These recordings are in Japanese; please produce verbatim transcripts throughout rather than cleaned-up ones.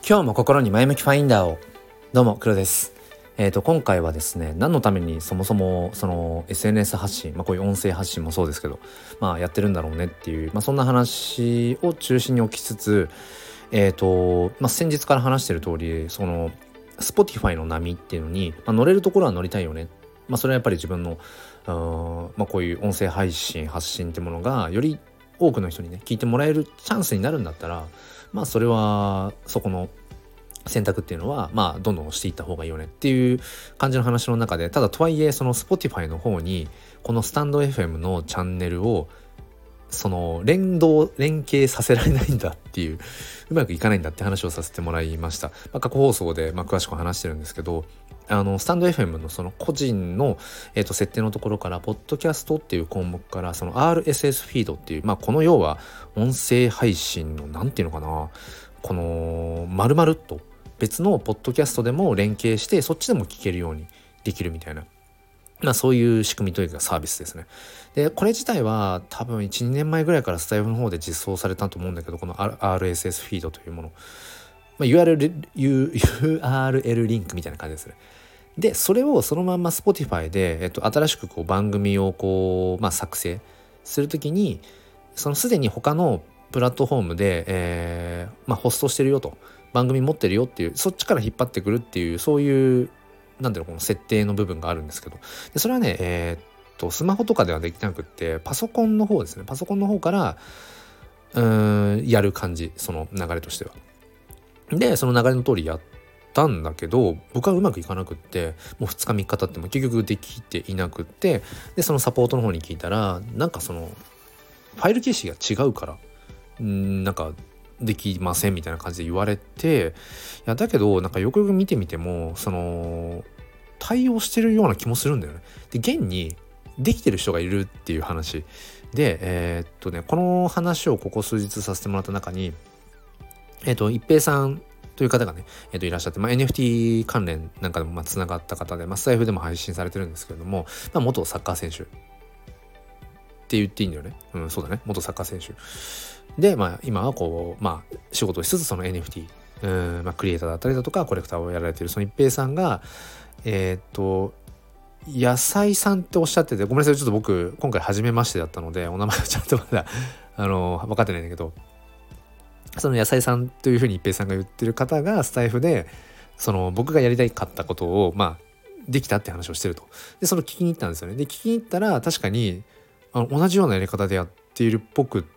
今日も心に前向きファインダーを。どうも黒です。えーと今回はですね、何のためにそもそもその エスエヌエス 発信、まあこういう音声発信もそうですけど、まあやってるんだろうねっていう、まあそんな話を中心に置きつつ、えーとまあ先日から話してる通り、その Spotify の波っていうのに、まあ、乗れるところは乗りたいよね。まあそれはやっぱり自分のあまあこういう音声配信発信ってものがより多くの人にね聞いてもらえるチャンスになるんだったら、まあそれはそこの選択っていうのはまあどんどんしていった方がいいよねっていう感じの話の中で、ただとはいえその Spotify の方にこのスタンド エフエム のチャンネルをその連動連携させられないんだっていう、うまくいかないんだって話をさせてもらいました。まあ、過去放送でまあ詳しく話してるんですけど、あのスタンド エフエム のその個人の、えー、と設定のところからポッドキャストっていう項目からその アールエスエス フィードっていう、まあこの要は音声配信のなんていうのかな、この丸々っと別のポッドキャストでも連携してそっちでも聞けるようにできるみたいな、まあそういう仕組みというかサービスですね。でこれ自体は多分 いちにねんまえぐらいからスタイフの方で実装されたと思うんだけど、この アールエスエス フィードというもの、まあ、ユーアールエル ユーアールエル リンクみたいな感じですね。でそれをそのまんま Spotify で、えっと、新しくこう番組をこう、まあ、作成するときに、そのすでに他のプラットフォームで、えーまあ、ホストしてるよと、番組持ってるよっていう、そっちから引っ張ってくるっていう、そういうなんだろう、この設定の部分があるんですけど、でそれはね、えー、っとスマホとかではできなくって、パソコンの方ですね、パソコンの方からうーんやる感じ、その流れとしては。でその流れの通りやったんだけど、僕はうまくいかなくって、もうふつかみっか経っても結局できていなくって、でそのサポートの方に聞いたら、なんかそのファイル形式が違うからんなんかできませんみたいな感じで言われて、いやだけどなんかよくよく見てみてもその対応してるような気もするんだよね。で現にできてる人がいるっていう話で、えー、っとねこの話をここ数日させてもらった中に、えー、っと一平さんという方がね、えー、といらっしゃって、まあ、エヌエフティー 関連なんかでもまあつながった方で、まあ、スタイフでも配信されてるんですけれども、まあ、元サッカー選手って言っていいんだよね。うん、そうだね。元サッカー選手で、まあ今はこう、まあ仕事をしつつその エヌエフティー、うん、まあクリエイターだったりだとかコレクターをやられているその一平さんが、えー、っと、野菜さんっておっしゃってて、ごめんなさい、ちょっと僕今回初めましてだったので、お名前はちゃんとまだ、あの、分かってないんだけど、その野菜さんというふうに一平さんが言ってる方がスタイフで、その僕がやりたかったことを、まあ、できたって話をしてると。で、その聞きに行ったんですよね。で、聞きに行ったら確かに、あの同じようなやり方でやっているっぽくって、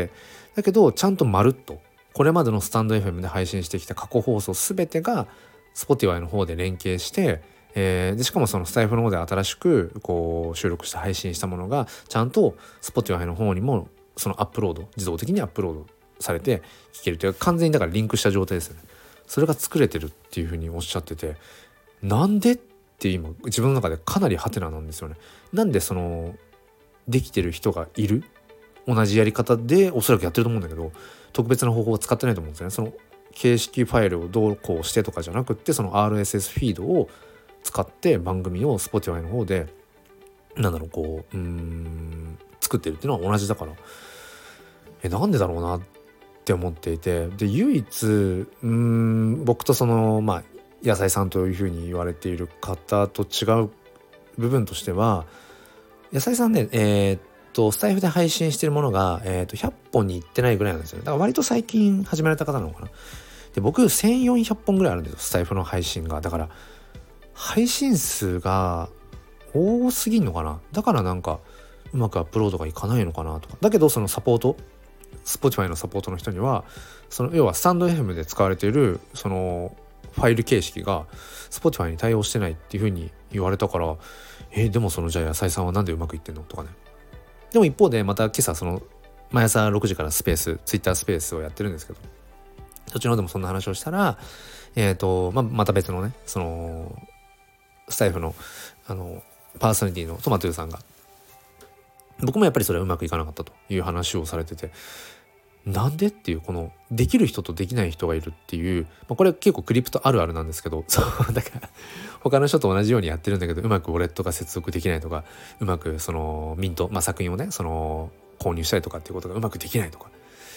だけどちゃんとまるっとこれまでのスタンド エフエム で配信してきた過去放送すべてが Spotify の方で連携して、えー、でしかもそのスタイフの方で新しくこう収録して配信したものがちゃんと Spotify の方にもそのアップロード、自動的にアップロードされて聞けるというか、完全にだからリンクした状態ですよね。それが作れてるっていうふうにおっしゃってて、なんでって今自分の中でかなりハテナなんですよね。なんでそのできてる人がいる、同じやり方でおそらくやってると思うんだけど、特別な方法は使ってないと思うんですよね。その形式ファイルをどうこうしてとかじゃなくって、その アールエスエス フィードを使って番組を Spotify の方でなんだろうこううーん作ってるっていうのは同じだから、えなんでだろうなって思っていて、で唯一うーん僕とそのまあ野菜さんというふうに言われている方と違う部分としては、野菜さんね、えー、っとスタイフで配信してるものが、えー、っとひゃっぽんにいってないぐらいなんですよね。だから割と最近始められた方なのかな。で僕せんよんひゃっぽんぐらいあるんですよ、スタイフの配信が。だから配信数が多すぎんのかな。だからなんかうまくアップロードがいかないのかなとか。だけどそのサポート Spotify のサポートの人には、その要はスタンド エフエム で使われているそのファイル形式が Spotify に対応してないっていう風に言われたから、えー、でもそのじゃあ野菜さんはなんでうまくいってんのとかね。でも一方でまた今朝その毎朝ろくじからスペース、ツイッタースペースをやってるんですけど、そっちの方でもそんな話をしたら、えっと、まあ、また別のね、そのスタイフのあのパーソナリティのトマトゥーさんが、僕もやっぱりそれはうまくいかなかったという話をされてて、なんでっていう、このできる人とできない人がいるっていう、まあ、これ結構クリプトあるあるなんですけど、そうだから他の人と同じようにやってるんだけど、うまくウォレットが接続できないとか、うまくそのミント、まあ、作品をねその購入したりとかっていうことがうまくできないとか、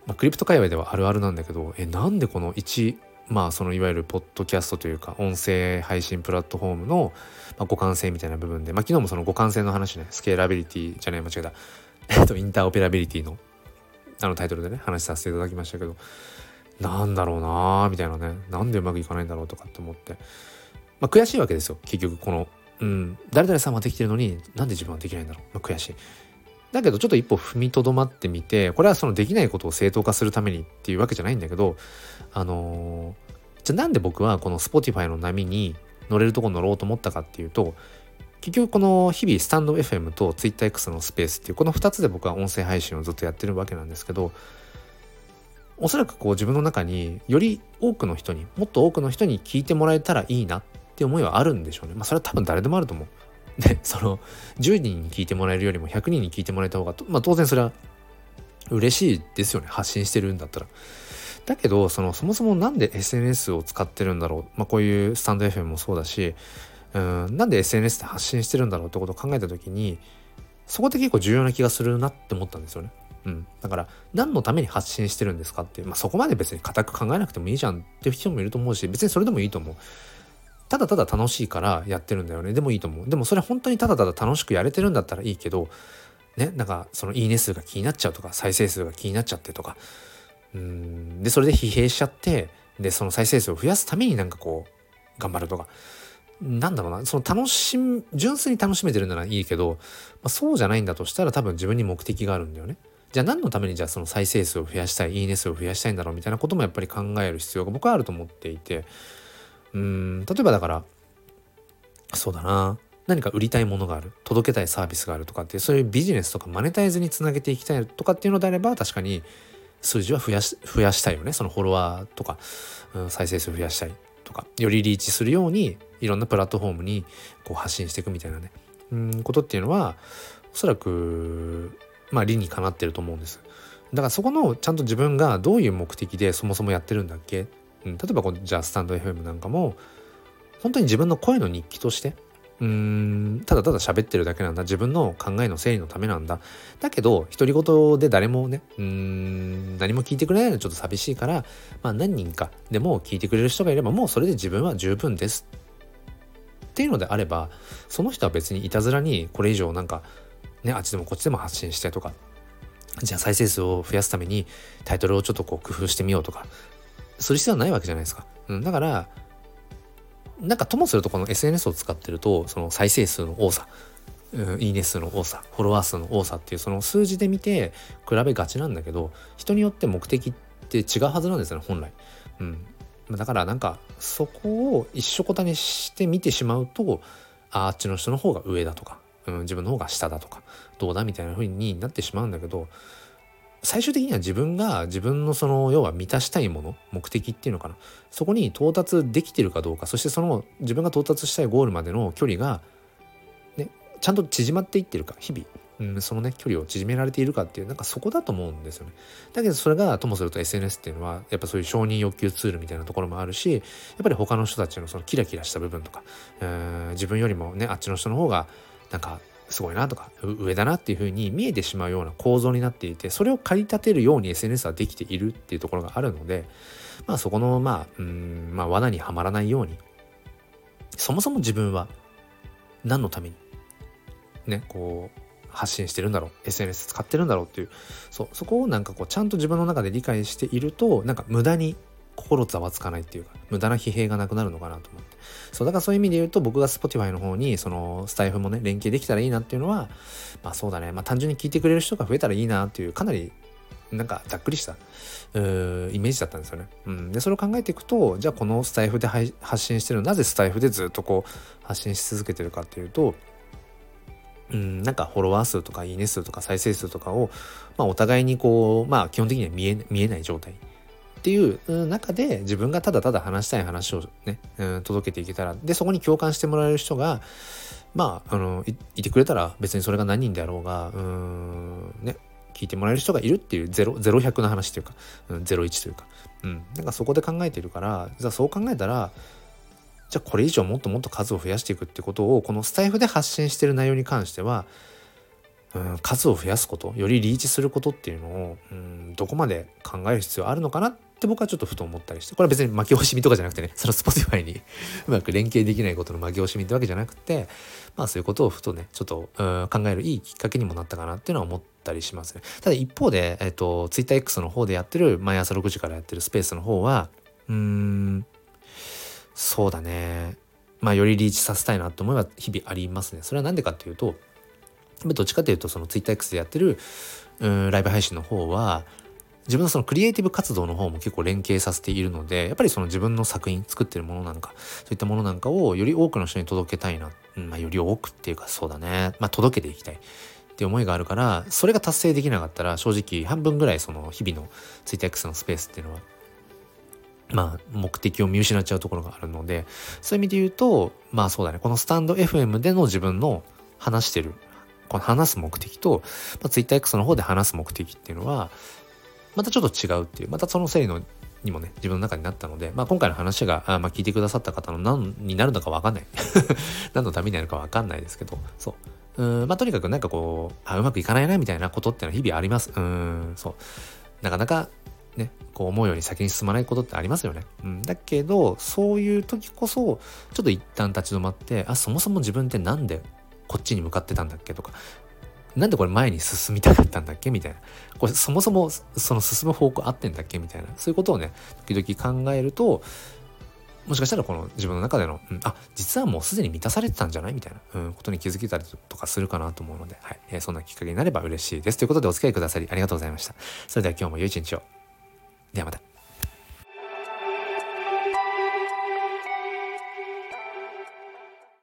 まあ、クリプト界隈ではあるあるなんだけど、えなんでこのいちまあそのいわゆるポッドキャストというか音声配信プラットフォームの、まあ、互換性みたいな部分で、まあ、昨日もその互換性の話ね、スケーラビリティじゃない間違えたえっとインターオペラビリティのあのタイトルでね話させていただきましたけど、なんだろうなーみたいなね、なんでうまくいかないんだろうとかって思って、まあ、悔しいわけですよ結局。このうん誰々さんはできてるのになんで自分はできないんだろう、まあ、悔しい。だけどちょっと一歩踏みとどまってみて、これはそのできないことを正当化するためにっていうわけじゃないんだけど、あのー、じゃあなんで僕はこの Spotify の波に乗れるとこ乗ろうと思ったかっていうと、結局この日々スタンド エフエム と TwitterX のスペースっていうこのふたつで僕は音声配信をずっとやってるわけなんですけど、おそらくこう自分の中により多くの人にもっと多くの人に聞いてもらえたらいいなって思いはあるんでしょうね。まあそれは多分誰でもあると思う。でそのじゅうにんに聞いてもらえるよりもひゃくにんに聞いてもらえた方が、まあ、当然それは嬉しいですよね、発信してるんだったら。だけどそのそもそもなんで エスエヌエス を使ってるんだろう、まあ、こういうスタンド エフエム もそうだし、うんなんで エスエヌエス で発信してるんだろうってことを考えた時に、そこって結構重要な気がするなって思ったんですよね。うん、だから何のために発信してるんですかっていう、まあ、そこまで別に固く考えなくてもいいじゃんっていう人もいると思うし、別にそれでもいいと思う。ただただ楽しいからやってるんだよねでもいいと思う。でもそれ本当にただただ楽しくやれてるんだったらいいけどね、なんかそのいいね数が気になっちゃうとか再生数が気になっちゃってとか、うーんでそれで疲弊しちゃって、でその再生数を増やすためになんかこう頑張るとか、なんだろうな、その楽しみ純粋に楽しめてるならいいけど、まあ、そうじゃないんだとしたら多分自分に目的があるんだよね。じゃあ何のためにじゃあその再生数を増やしたい、いいね数を増やしたいんだろうみたいなこともやっぱり考える必要が僕はあると思っていて、うーん例えばだからそうだな、何か売りたいものがある、届けたいサービスがあるとかって、そういうビジネスとかマネタイズにつなげていきたいとかっていうのであれば、確かに数字は増やし増やしたいよね。そのフォロワーとか、うん、再生数増やしたいとか、よりリーチするようにいろんなプラットフォームにこう発信していくみたいなね、うんことっていうのはおそらくまあ理にかなってると思うんです。だからそこのちゃんと自分がどういう目的でそもそもやってるんだっけ、うん、例えばこうじゃあスタンド エフエム なんかも本当に自分の声の日記として、うーんただただ喋ってるだけなんだ、自分の考えの整理のためなんだ、だけど独り言で誰もねうーん何も聞いてくれないのはちょっと寂しいから、まあ何人かでも聞いてくれる人がいればもうそれで自分は十分ですっていうのであれば、その人は別にいたずらにこれ以上なんかねあっちでもこっちでも発信してとか、じゃあ再生数を増やすためにタイトルをちょっとこう工夫してみようとかする必要はないわけじゃないですか。うん、だからなんかともするとこの エスエヌエス を使ってるとその再生数の多さ、うん、いいね数の多さ、フォロワー数の多さっていうその数字で見て比べがちなんだけど、人によって目的って違うはずなんですよね本来。うん、だからなんかそこを一緒くたにして見てしまうと、あ, あっちの人の方が上だとか、うん、自分の方が下だとかどうだみたいな風になってしまうんだけど、最終的には自分が自分のその要は満たしたいもの、目的っていうのかな、そこに到達できてるかどうか、そしてその自分が到達したいゴールまでの距離が、ね、ちゃんと縮まっていってるか、日々、うん、そのね距離を縮められているかっていう、なんかそこだと思うんですよね。だけどそれがともすると エスエヌエス っていうのはやっぱそういう承認欲求ツールみたいなところもあるし、やっぱり他の人たちのそのキラキラした部分とか、えー、自分よりもねあっちの人の方がなんかすごいなとか上だなっていう風に見えてしまうような構造になっていて、それを駆り立てるように エスエヌエス はできているっていうところがあるので、まあそこのまあうーんまあ罠にはまらないように、そもそも自分は何のためにねこう発信してるんだろう、 エスエヌエス 使ってるんだろうっていう、そうそこをなんかこうちゃんと自分の中で理解していると、なんか無駄に心ざわつかないっていうか、無駄な疲弊がなくなるのかなと思って、そうだからそういう意味で言うと、僕が Spotify の方にそのスタイフもね連携できたらいいなっていうのは、まあそうだね、まあ単純に聞いてくれる人が増えたらいいなっていう、かなりなんかざっくりしたうーイメージだったんですよね。うん、でそれを考えていくと、じゃあこのスタイフで発信してるの、なぜスタイフでずっとこう発信し続けてるかっていうと、うんなんかフォロワー数とかいいね数とか再生数とかを、まあ、お互いにこうまあ基本的には見え見えない状態っていう中で、自分がただただ話したい話をね、うん、届けていけたら、でそこに共感してもらえる人がまああの い, いてくれたら、別にそれが何人であろうが、うーんね聞いてもらえる人がいるっていうゼロゼロひゃくの話というか、うん、ゼロいちというか、うん、なんかそこで考えているから、じゃあそう考えたら、じゃあこれ以上もっともっと数を増やしていくってことをこのスタイフで発信している内容に関してはうん、数を増やすこと、よりリーチすることっていうのを、うん、どこまで考える必要あるのかなって僕はちょっとふと思ったりして、これは別に負け惜しみとかじゃなくてね、その Spotify にうまく連携できないことの負け惜しみってわけじゃなくて、まあそういうことをふとねちょっと、うん、考えるいいきっかけにもなったかなっていうのは思ったりしますね。ただ一方で、えっと、TwitterX の方でやってる毎朝ろくじからやってるスペースの方はうーんそうだね、まあよりリーチさせたいなと思いは日々ありますね。それはなんでかっていうと、どっちかというとその TwitterX でやってるうんライブ配信の方は自分のそのクリエイティブ活動の方も結構連携させているので、やっぱりその自分の作品作ってるものなんかそういったものなんかをより多くの人に届けたいな、うんまあ、より多くっていうかそうだね、まあ届けていきたいっていう思いがあるから、それが達成できなかったら正直半分ぐらいその日々の TwitterX のスペースっていうのはまあ目的を見失っちゃうところがあるので、そういう意味で言うとまあそうだね、このスタンド エフエム での自分の話してるこの話す目的と、まあ、TwitterX の方で話す目的っていうのはまたちょっと違うっていう、またその整理のにもね自分の中になったので、まあ、今回の話があ、まあ、聞いてくださった方の何になるのか分かんない何のためになるか分かんないですけど、そううんまあとにかくなんかこうあうまくいかないなみたいなことってのは日々あります。うんそうなかなかねこう思うように先に進まないことってありますよね。うん、だけどそういう時こそちょっと一旦立ち止まって、あそもそも自分ってなんでこっちに向かってたんだっけとか、なんでこれ前に進みたかったんだっけみたいな、これそもそもその進む方向合ってんだっけみたいな、そういうことをね時々考えると、もしかしたらこの自分の中での、うん、あ実はもうすでに満たされてたんじゃないみたいな、うん、ことに気づけたりとかするかなと思うので、はいえー、そんなきっかけになれば嬉しいですということで、お付き合いくださりありがとうございました。それでは今日も良い一日を。ではまた。